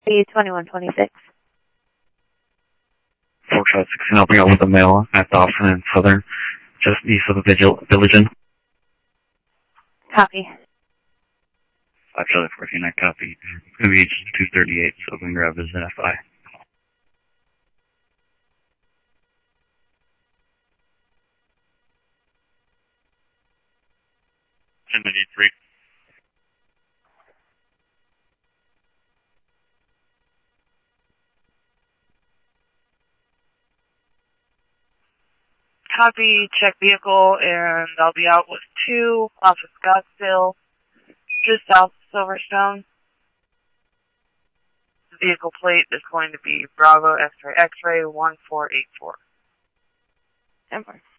B2126. 416, helping out with a male at Dawson and Southern, just east of the Village Inn. Copy. 5 Charlie 14, I copy. Maybe it's 238, so we can grab his FI. 1093. Copy, check vehicle, and I'll be out with 2 off of Scottsdale, just south of Silverstone. The vehicle plate is going to be Bravo X-ray 1484. 10-4.